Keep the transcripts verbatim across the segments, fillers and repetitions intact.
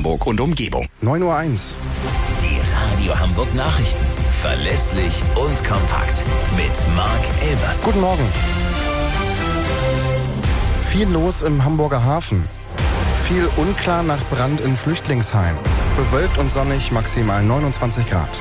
Hamburg und Umgebung. neun Uhr eins. Die Radio Hamburg Nachrichten. Verlässlich und kompakt. Mit Marc Elvers. Guten Morgen. Viel los im Hamburger Hafen. Viel unklar nach Brand in Flüchtlingsheim. Bewölkt und sonnig, maximal neunundzwanzig Grad.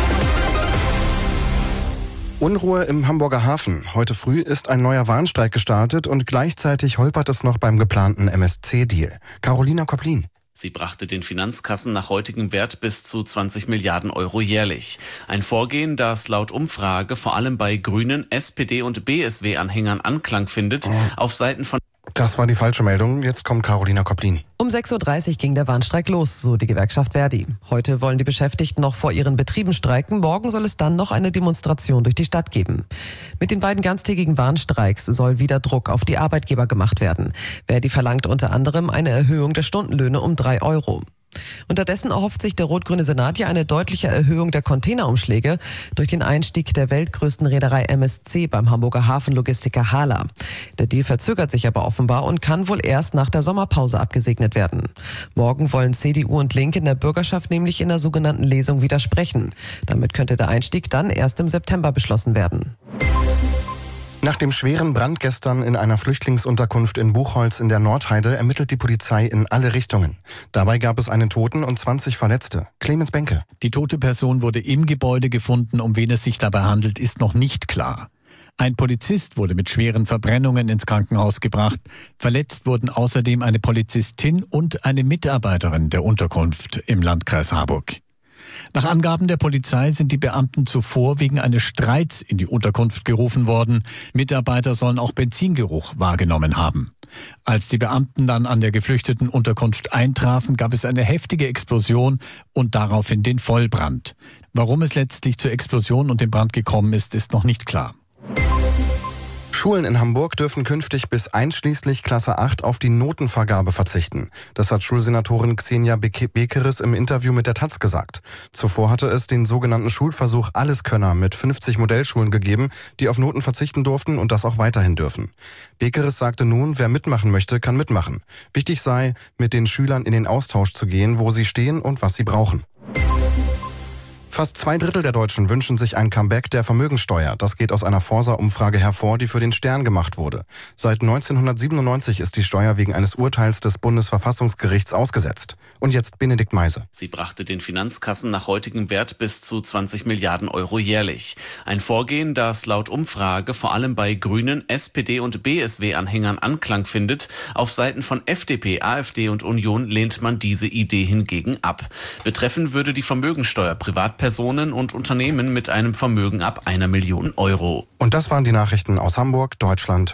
Unruhe im Hamburger Hafen. Heute früh ist ein neuer Warnstreik gestartet und gleichzeitig holpert es noch beim geplanten M S C-Deal. Carolina Koplin. Sie brachte den Finanzkassen nach heutigem Wert bis zu zwanzig Milliarden Euro jährlich. Ein Vorgehen, das laut Umfrage vor allem bei Grünen, S P D und B S W-Anhängern Anklang findet, oh. auf Seiten von... Das war die falsche Meldung. Jetzt kommt Carolina Koplin. Um sechs Uhr dreißig ging der Warnstreik los, so die Gewerkschaft Verdi. Heute wollen die Beschäftigten noch vor ihren Betrieben streiken. Morgen soll es dann noch eine Demonstration durch die Stadt geben. Mit den beiden ganztägigen Warnstreiks soll wieder Druck auf die Arbeitgeber gemacht werden. Verdi verlangt unter anderem eine Erhöhung der Stundenlöhne um drei Euro. Unterdessen erhofft sich der rot-grüne Senat ja eine deutliche Erhöhung der Containerumschläge durch den Einstieg der weltgrößten Reederei M S C beim Hamburger Hafenlogistiker Hala. Der Deal verzögert sich aber offenbar und kann wohl erst nach der Sommerpause abgesegnet werden. Morgen wollen C D U und Linke in der Bürgerschaft nämlich in der sogenannten Lesung widersprechen. Damit könnte der Einstieg dann erst im September beschlossen werden. Nach dem schweren Brand gestern in einer Flüchtlingsunterkunft in Buchholz in der Nordheide ermittelt die Polizei in alle Richtungen. Dabei gab es einen Toten und zwanzig Verletzte. Clemens Benke. Die tote Person wurde im Gebäude gefunden. Um wen es sich dabei handelt, ist noch nicht klar. Ein Polizist wurde mit schweren Verbrennungen ins Krankenhaus gebracht. Verletzt wurden außerdem eine Polizistin und eine Mitarbeiterin der Unterkunft im Landkreis Harburg. Nach Angaben der Polizei sind die Beamten zuvor wegen eines Streits in die Unterkunft gerufen worden. Mitarbeiter sollen auch Benzingeruch wahrgenommen haben. Als die Beamten dann an der geflüchteten Unterkunft eintrafen, gab es eine heftige Explosion und daraufhin den Vollbrand. Warum es letztlich zur Explosion und dem Brand gekommen ist, ist noch nicht klar. Schulen in Hamburg dürfen künftig bis einschließlich Klasse acht auf die Notenvergabe verzichten. Das hat Schulsenatorin Xenia Bekeres im Interview mit der Taz gesagt. Zuvor hatte es den sogenannten Schulversuch Alleskönner mit fünfzig Modellschulen gegeben, die auf Noten verzichten durften und das auch weiterhin dürfen. Bekeres sagte nun, wer mitmachen möchte, kann mitmachen. Wichtig sei, mit den Schülern in den Austausch zu gehen, wo sie stehen und was sie brauchen. Fast zwei Drittel der Deutschen wünschen sich ein Comeback der Vermögensteuer. Das geht aus einer Forsa-Umfrage hervor, die für den Stern gemacht wurde. Seit neunzehnhundertsiebenundneunzig ist die Steuer wegen eines Urteils des Bundesverfassungsgerichts ausgesetzt. Und jetzt Benedikt Meise. Sie brachte den Finanzkassen nach heutigem Wert bis zu zwanzig Milliarden Euro jährlich. Ein Vorgehen, das laut Umfrage vor allem bei Grünen, S P D und B S W-Anhängern Anklang findet. Auf Seiten von F D P, AfD und Union lehnt man diese Idee hingegen ab. Betreffen würde die Vermögensteuer Privatpersonen Personen und Unternehmen mit einem Vermögen ab einer Million Euro. Und das waren die Nachrichten aus Hamburg, Deutschland